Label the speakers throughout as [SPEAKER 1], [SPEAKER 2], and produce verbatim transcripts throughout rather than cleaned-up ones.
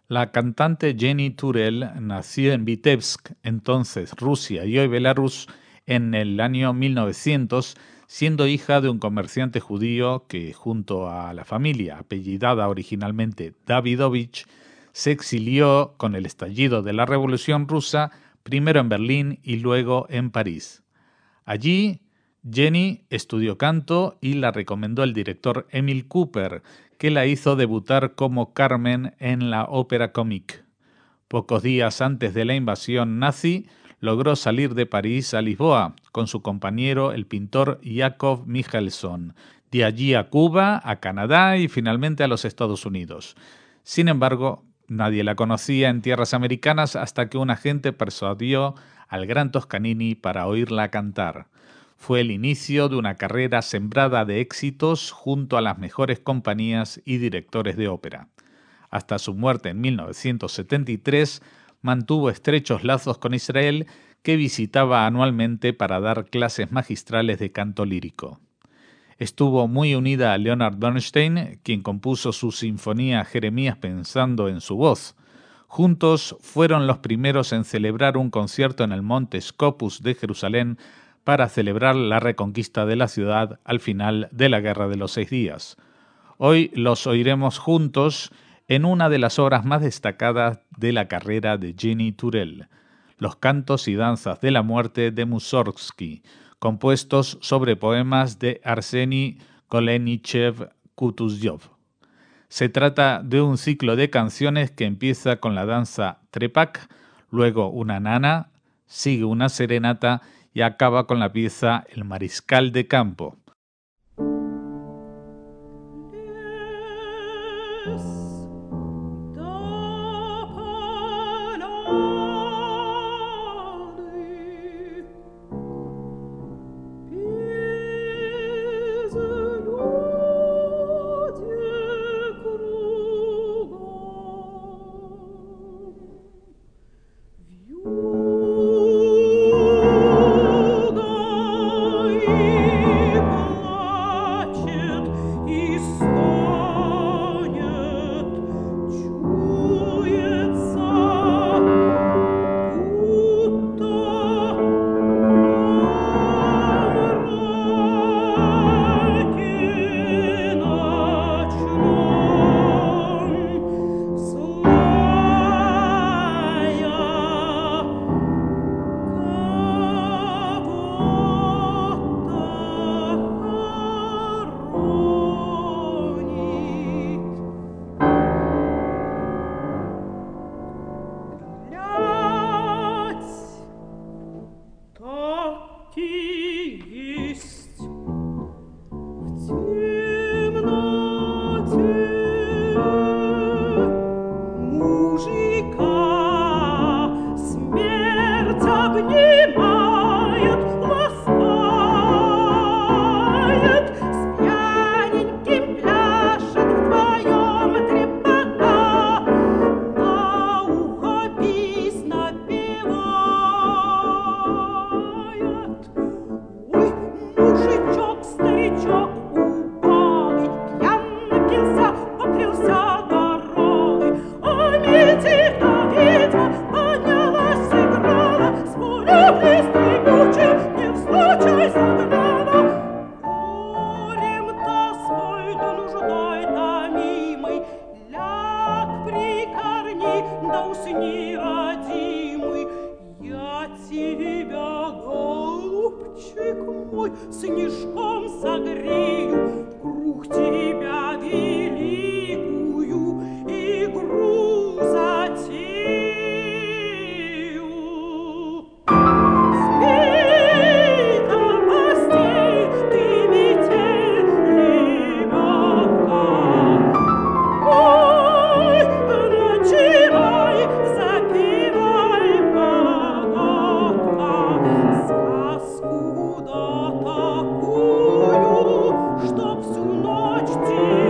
[SPEAKER 1] La cantante Jenny Turel nació en Vitebsk, entonces Rusia y hoy Belarus, en el año mil novecientos, siendo hija de un comerciante judío que, junto a la familia apellidada originalmente Davidovich, se exilió con el estallido de la Revolución Rusa, primero en Berlín y luego en París. Allí, Jenny estudió canto y la recomendó el director Emil Cooper, que la hizo debutar como Carmen en la Ópera Comique. Pocos días antes de la invasión nazi, logró salir de París a Lisboa con su compañero el pintor Yakov Michelson, de allí a Cuba, a Canadá y finalmente a los Estados Unidos. Sin embargo, nadie la conocía en tierras americanas hasta que un agente persuadió al gran Toscanini para oírla cantar. Fue el inicio de una carrera sembrada de éxitos junto a las mejores compañías y directores de ópera. Hasta su muerte en mil novecientos setenta y tres, mantuvo estrechos lazos con Israel, que visitaba anualmente para dar clases magistrales de canto lírico. Estuvo muy unida a Leonard Bernstein, quien compuso su sinfonía Jeremías pensando en su voz. Juntos fueron los primeros en celebrar un concierto en el Monte Scopus de Jerusalén para celebrar la reconquista de la ciudad al final de la Guerra de los Seis Días. Hoy los oiremos juntos en una de las obras más destacadas de la carrera de Jenny Turel, Los cantos y danzas de la muerte de Mussorgsky, compuestos sobre poemas de Arseny Golenishev-Kutuzov. Se trata de un ciclo de canciones que empieza con la danza trepak, luego una nana, sigue una serenata y acaba con la pieza El Mariscal de Campo.
[SPEAKER 2] Что всю ночь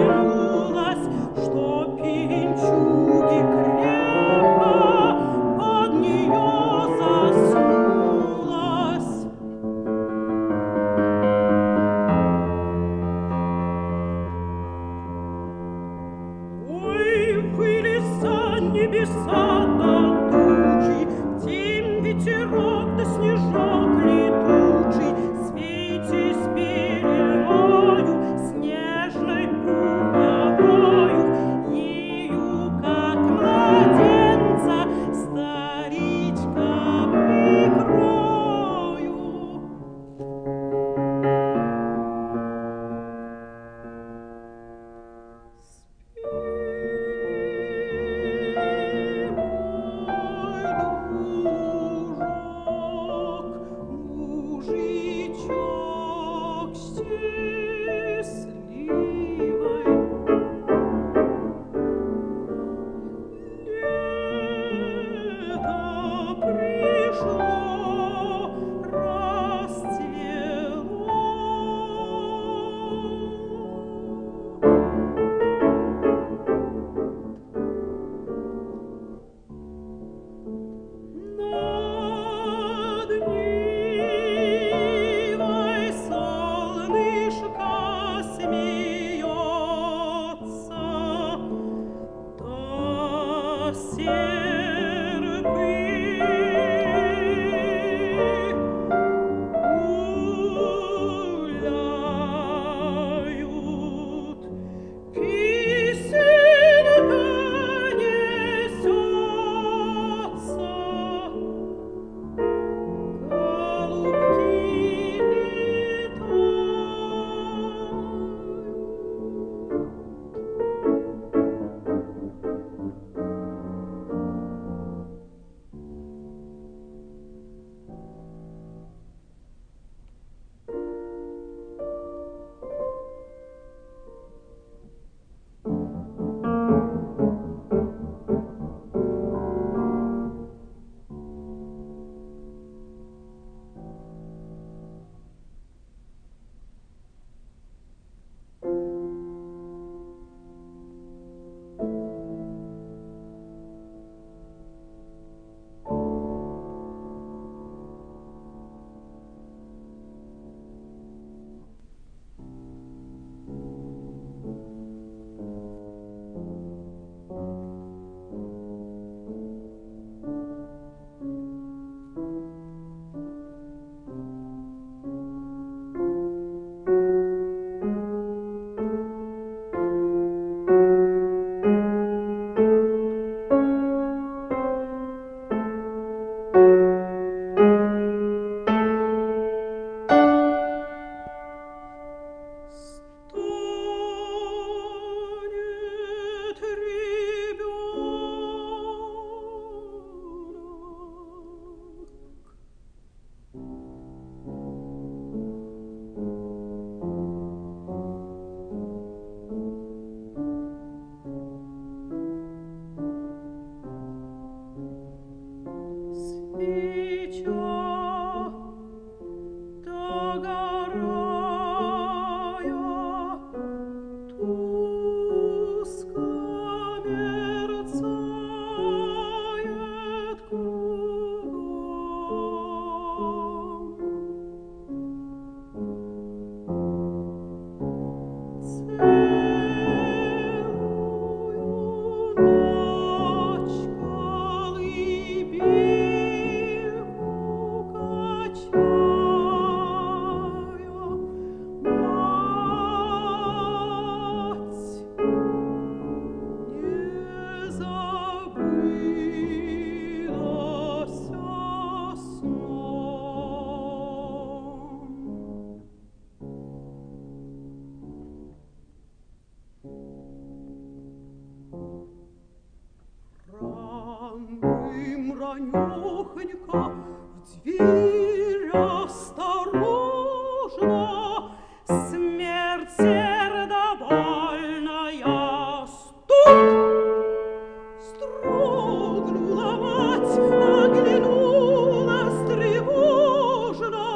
[SPEAKER 2] ранехонько в дверь осторожно, смерть сердобольная стук. Строгнула мать, оглянулась тревожно,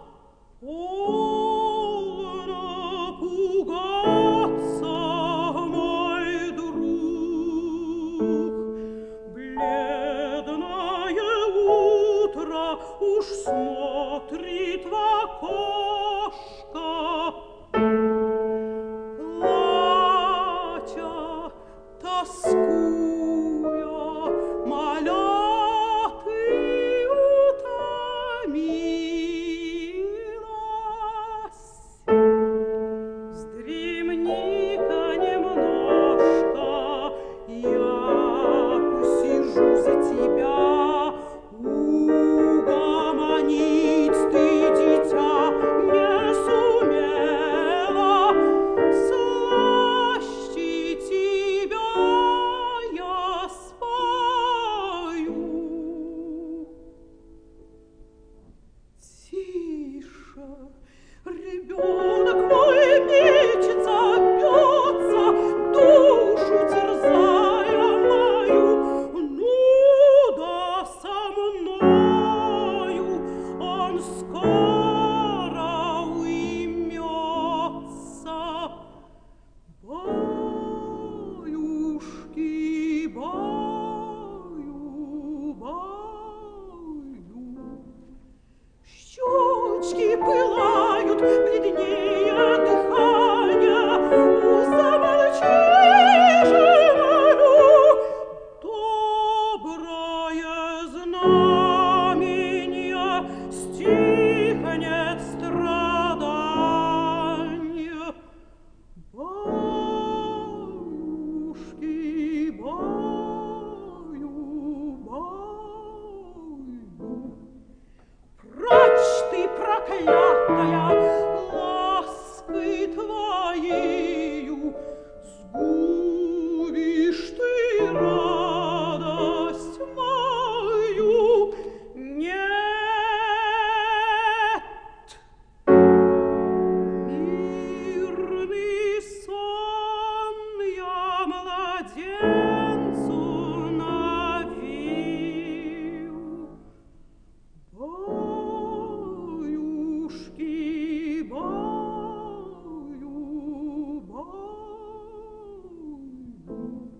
[SPEAKER 2] полно пугаться, мой друг. Бледное утро душу за тебя. Угомонить ты, дитя, не сумела, слаще тебя я спою. Тише, ребенок мой мечется, бьется, душу терзая мою. Ну да со мною он скоро уймется. Баюшки, баю, баю. Щечки пылают, бледнее дыхания. Замолчи же, молю, доброе знамение, стихнет страдание. Баюшки, баю, баю. Прочь ты, проклятая, лаской твоею, сгубишь ты радость мою. Нет, мирный сон я младенцу навею. Баюшки, баю, баю.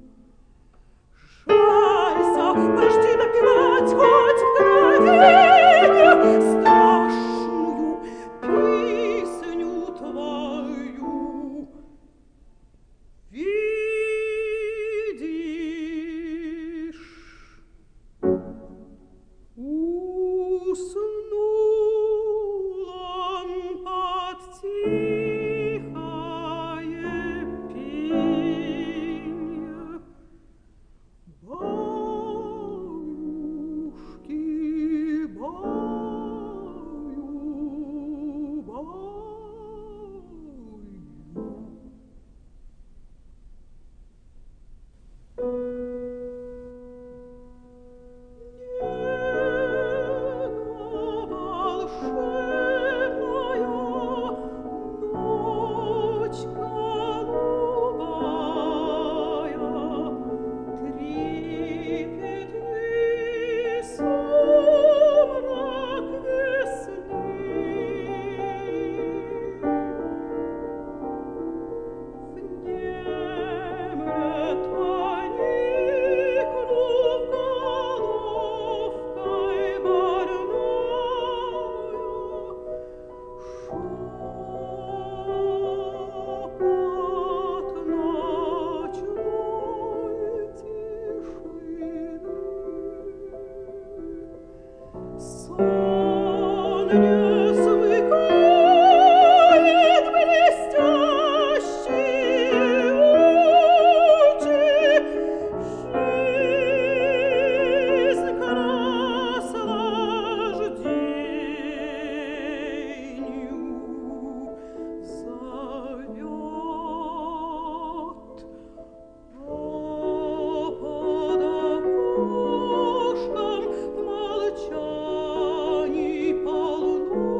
[SPEAKER 2] Жалься, подожди допевать хоть мгновенье страшную песню твою. Видишь, уснул он под тихое пенье. Баюшки, баю, баю. Волшебная ночь голубая, трепетный сумрак весны. Внемлет, поникнув головкой больною, шепот ночной тишины. Сон не смыкает блестящие очи, жизнь к наслаждению зовет. А под окошком в молчании полуночи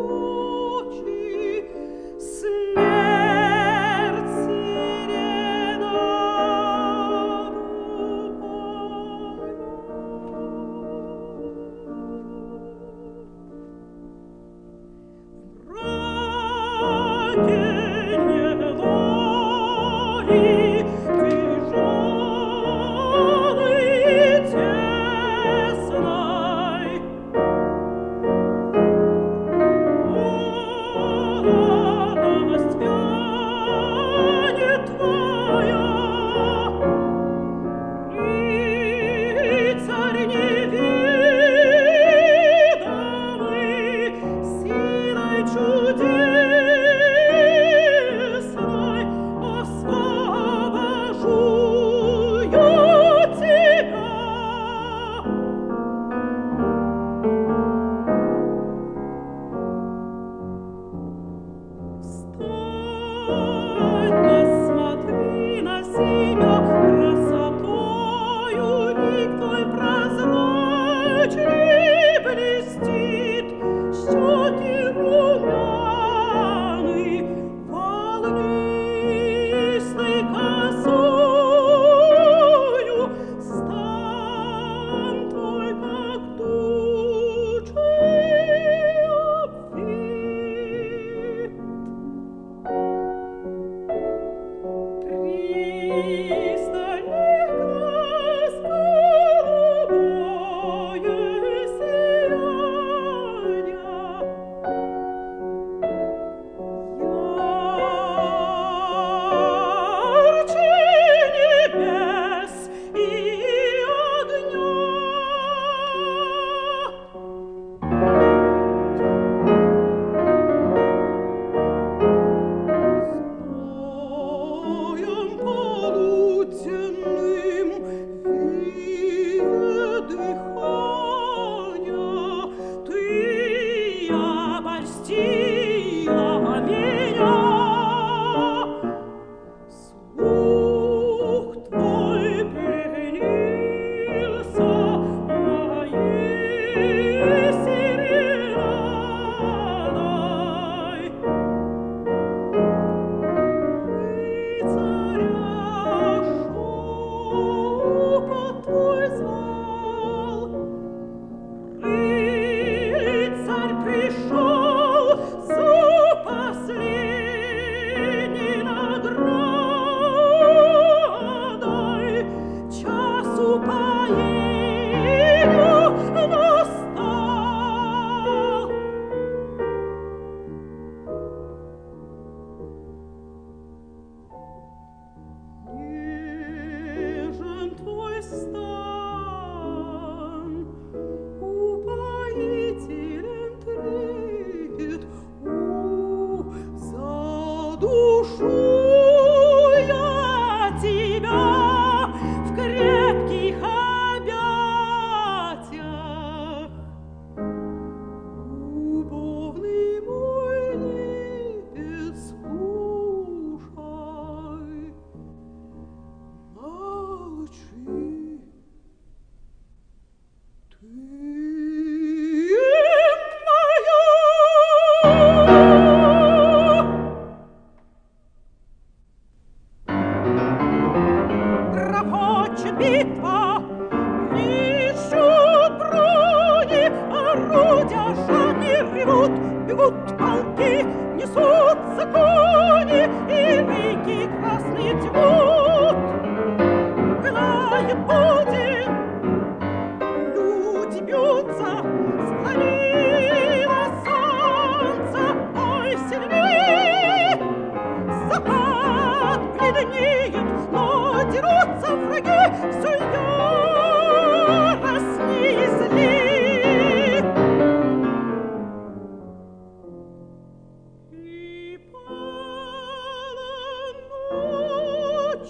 [SPEAKER 2] звал. Рыцарь пришел за последней наградой. Час упоению настал. Нежен твой стан, упоителен трепет, у, за душу я тебя в крепких объятиях. Любовный мой лепет, слушай, молчи. Ты моя. Грохочет битва, лещут брони, орудия жадные ревут, бегут полки, несутся кони, и реки красные текут. Пылает пути, люди бьются, склонило солнце, ой, сильней. Закат бледнеет, но дерутся враги все яростней и злей. И пала ночь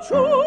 [SPEAKER 2] ciò